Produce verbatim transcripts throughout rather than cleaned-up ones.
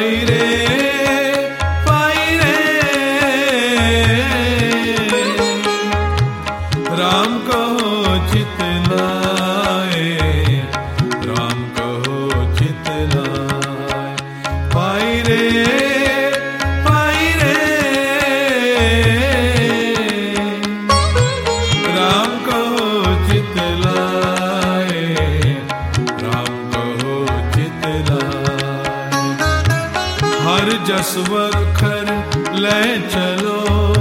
पाई रे पाई रे राम कहो चित लाए, राम कहो चित लाए। पाई रे पाई रे राम कहो चित लाए, राम कहो चित लाए। हर जस वखर ले चलो,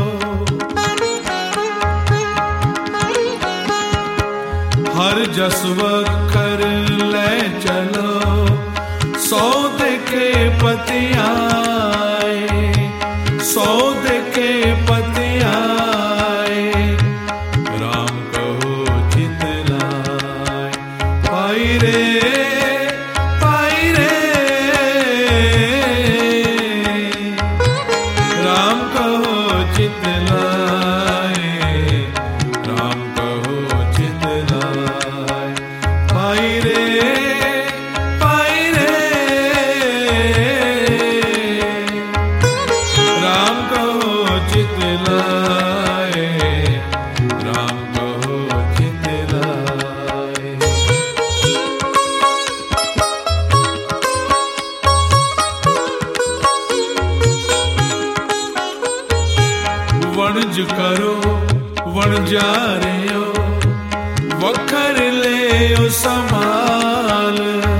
हर जस वखर ले चलो। सौदे के पति आए, सौदे के पति आए। राम कहो चित लाए। पाई रे पाई रे राम कहो चित लाए, राम कहो चित लाए। पाई रे पाई रे राम कहो चित लाए, राम कहो चित लाए। वणज करो वणजारियो, वखर ले संभाल।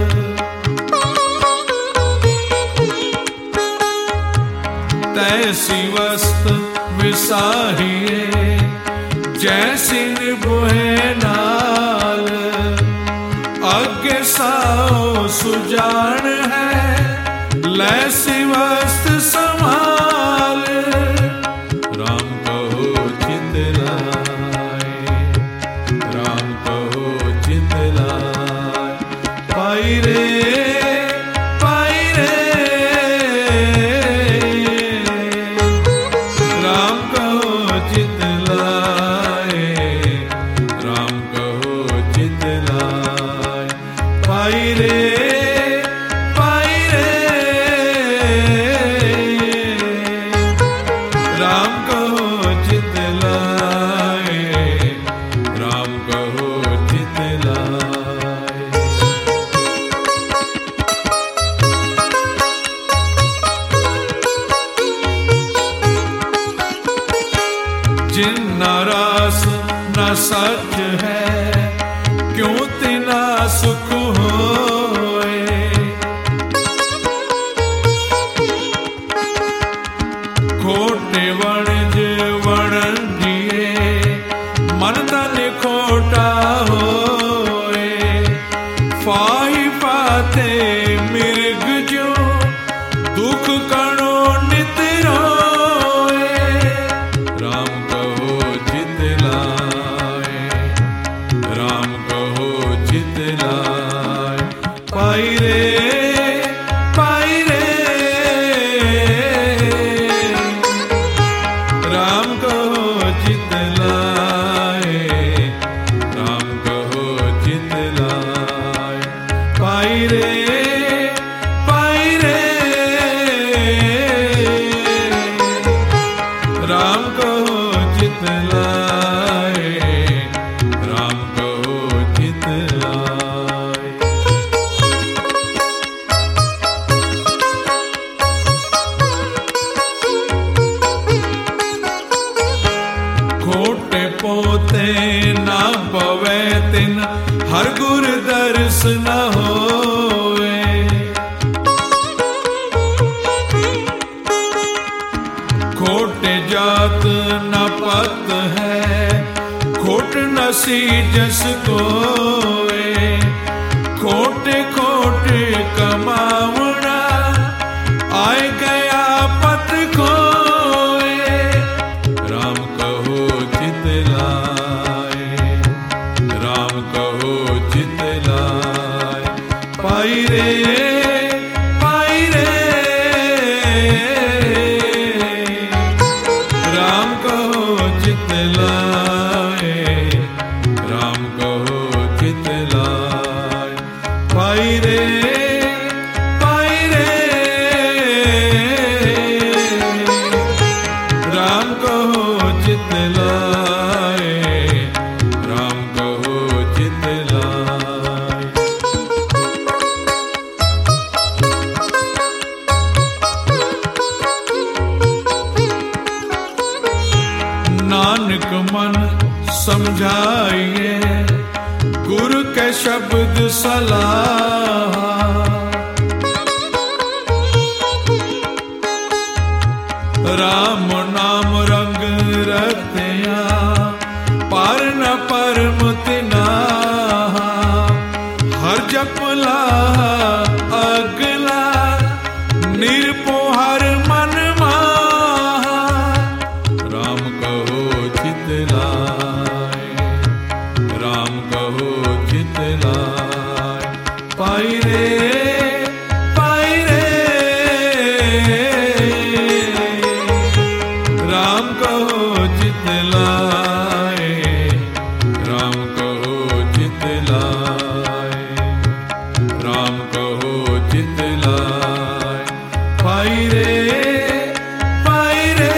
तैसी वस्त विसाहिए, जैसी निभुए नाल। आगे साओ सुजान है, लैसी वस्त संभाल। राम कहो चित लाए, राम कहो चित लाए। पाई रे पाई रे राम कहो चित लाए, राम कहो चित लाए। पाई रे पाई रे राम कहो चित लाए, राम कहो चित लाए। जिन न रास न सच है, क्यों तिना सुख होए। खोटे वणज वणंजिए, मन तन खोटा होए। फाही पाते मिर्ग जो, दुख कणो नित रोए। राम कहो चित लाए, राम कहो चित लाए। पाई रे पाई रे राम कहो चित लाए, राम कहो चित लाए। पाई रे पाई रे राम कहो चित लाए, राम कहो चित लाए। खोटे पोते ना पवे तिन, हर गुर दर्श न होए। खोटे जात न पत है, खोट नसी जस कोए। खोटे खोटे कमावना, आए गया पत खोए। राम कहो चित लाए, राम कहो चित लाए। पाई रे पाई रे राम कहो चित लाए, राम कहो चित समझाइए गुरु के शब्द सलाह। राम नाम रंग रतिया पर न परम तिना। हर जपला अगला निरपो हर मन माहा। राम कहो चित लाए, राम कहो चित लाए। पाई रे पाई रे राम कहो चित लाए, राम कहो चित लाए, राम कहो चित लाए। पाई रे पाई रे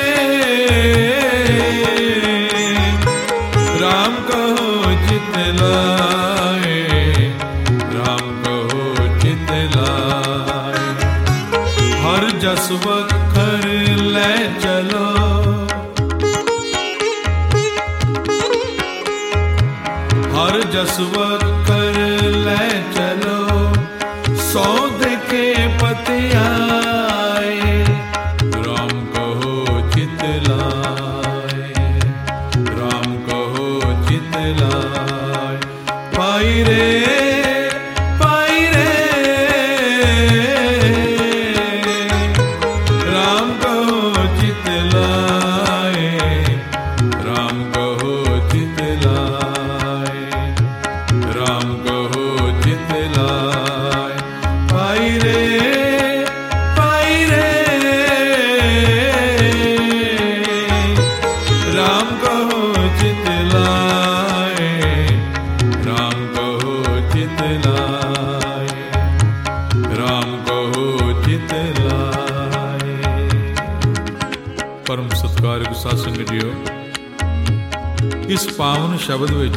राम कहो चित लाए, राम कहो चित लाए। हर जस वखर ले चलो, हर जस वखर ले चलो। सौदे के पतियाए, राम कहो चित लाए, राम कहो चित लाए। पाई रे पाई रे राम कहो चित लाए, राम कहो चित लाए, राम कहो चित लाए। पाई रे पाई रे राम कहो चित लाए, राम कहो चित लाए, राम कहो चित लाए। परम सत्कारयोग साध संगत जीओ, इस पावन शब्द विच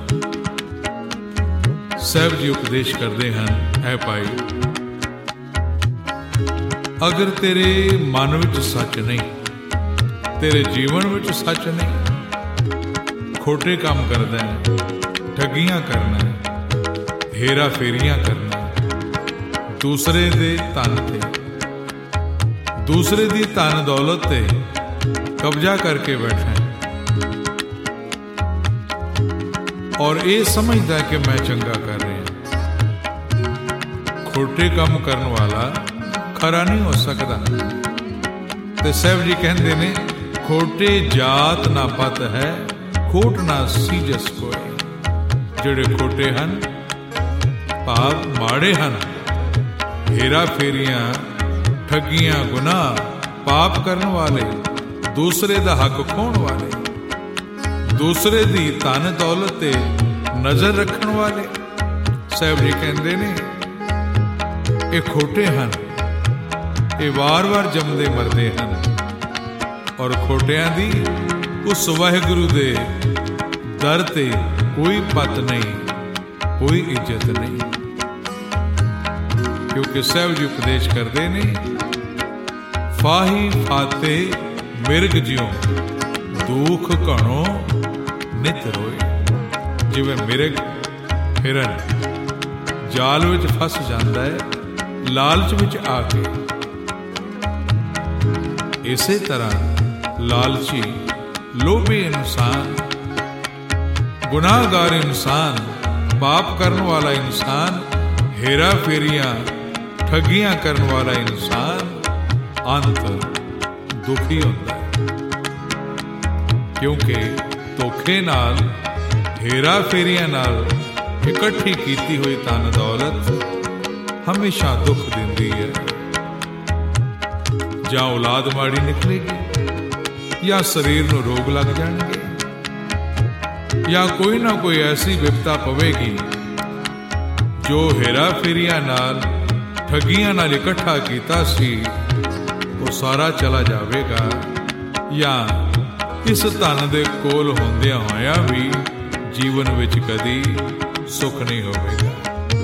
ਸਾਹਿਬ जी उपदेश करते हैं, है भाई अगर तेरे मन विच सच नहीं, तेरे जीवन विच सच नहीं, खोटे काम करदा है, ठगियां करना है, हेरा फेरियां करना है, दूसरे दे धन ते, दूसरे दी धन दौलत ते कब्जा करके बैठा है और ये समझदा कि मैं चंगा कर रहा। खोटे काम करने वाला खरा नहीं हो सकता। ते साहब जी कहते ने खोटे जात ना पत है, खोट ना सीजस कोई। जेड़े खोटे हन पाप माड़े हन, हेरा फेरियां ठगियां गुनाह पाप करने वाले, दूसरे दा हक खोण वाले, दूसरे दी धन दौलत ते नजर रखण वाले। साहब जी कहते ने ये खोटे हन, ये वार वार जमदे मरदे हन और खोटियां दी उस वाहिगुरु दे दर ते कोई पत नहीं, कोई इज्जत नहीं। क्योंकि साहब जी उपदेश करते ने फाही फाते मिर्ग ज्यों दुख घणो नित रोए। जिवें मिर्ग हिरन जाल विच फस जाता है लालच विच आके, इसे तरह लालची लोभी इंसान, गुनाहगार इंसान, पाप करने वाला इंसान, हेरा फेरियां ठगियां करने वाला इंसान अंत दुखी होता है। क्योंकि धोखे नाल, हेरा फेरियां नाल इकट्ठी कीती हुई धन दौलत हमेशा दुख दिंदी है। ਜਾਂ औलाद माड़ी निकलेगी, या शरीर ਨੂੰ रोग लग जाएंगे, या कोई ना कोई ऐसी विपता पवेगी जो हेरा फेरियां नाल ठगियां नाल इकट्ठा कीता सी वो सारा चला जाएगा, या इस धन दे कोल होंदियां होया भी जीवन विच कदी सुख नहीं होवेगा।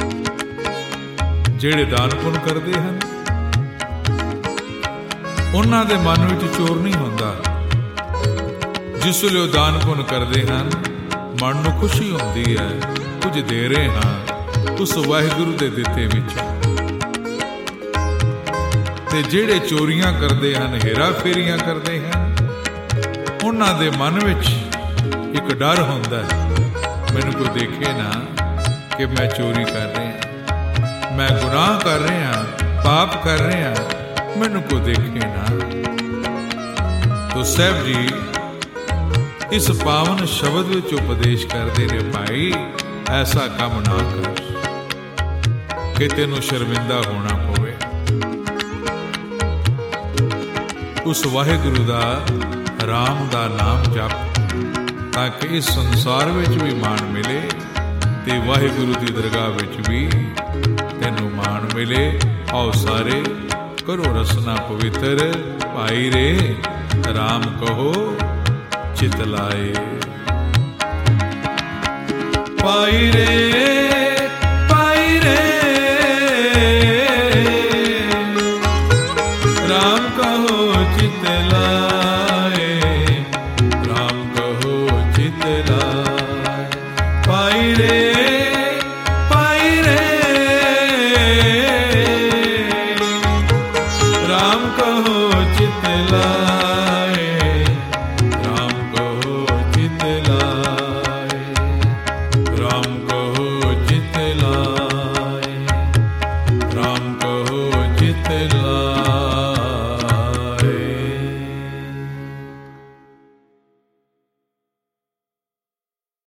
ਜਿਹੜੇ दान पुण्य करते हैं उन्हां दे मन विच चोर नहीं हुंदा, ਜਿਸ ਵੇਲੇ ਉਹ ਦਾਨ ਪੁੰਨ ਕਰਦੇ ਹਨ, ਮਨ ਨੂੰ ਖੁਸ਼ੀ ਹੁੰਦੀ ਹੈ, ਕੁਝ ਦੇ ਰਹੇ ਹਾਂ ਉਸ ਵਾਹਿਗੁਰੂ ਦੇ ਦਿੱਤੇ ਵਿੱਚ। ਤੇ ਜਿਹੜੇ ਚੋਰੀਆਂ ਕਰਦੇ ਹਨ, ਹੇਰਾ ਫੇਰੀਆਂ ਕਰਦੇ ਹਨ, ਉਹਨਾਂ ਦੇ ਮਨ ਵਿੱਚ ਇੱਕ ਡਰ ਹੁੰਦਾ ਹੈ, ਮੈਨੂੰ ਕੋਈ ਦੇਖੇ ਨਾ ਕਿ ਮੈਂ ਚੋਰੀ ਕਰ ਰਿਹਾ, ਮੈਂ ਗੁਨਾਹ ਕਰ ਰਿਹਾ, ਪਾਪ ਕਰ ਰਿਹਾ, ਮੈਨੂੰ ਕੋਈ ਦੇਖੇ ਨਾ। ਤੋ ਸਾਹਿਬ ਜੀ ਇਸ ਪਾਵਨ ਸ਼ਬਦ ਵਿੱਚ ਉਪਦੇਸ਼ ਕਰਦੇ ਨੇ, ਭਾਈ ਐਸਾ ਕੰਮ ਨਾ ਕਰ ਕਿ ਤੈਨੂੰ ਸ਼ਰਮਿੰਦਾ ਹੋਣਾ ਪਵੇ। ਉਸ ਵਾਹਿਗੁਰੂ ਦਾ, ਰਾਮ ਦਾ ਨਾਮ ਜਪ, ਤਾਂ ਕਿ ਇਸ ਸੰਸਾਰ ਵਿੱਚ ਵੀ ਮਾਣ ਮਿਲੇ ਤੇ ਵਾਹਿਗੁਰੂ ਦੀ ਦਰਗਾਹ ਵਿੱਚ ਵੀ ਤੈਨੂੰ ਮਾਣ ਮਿਲੇ। ਆਓ ਸਾਰੇ ਕਰੋ ਰਸਨਾ ਪਵਿੱਤਰ, ਭਾਈ ਰੇ ਰਾਮ ਕਹੋ ਚਿਤ ਲਾਏ। ਭਾਈ ਰੇ ਭਾਈ ਰੇ ਰਾਮ ਕਹੋ ਚਿਤ ਲਾਏ, ਰਾਮ ਕਹੋ ਚਿਤ ਲਾਏ। ਭਾਈ ਰੇ ਭਾਈ ਰੇ ਰਾਮ ਕਹੋ ਚਿਤ ਲਾਏ, ਰਾਮ ਕਹੋ ਚਿਤ ਲਾਏ, ਰਾਮ ਕਹੋ ਚਿਤ ਲਾਏ, ਰਾਮ ਕਹੋ ਚਿਤ ਲਾਏ।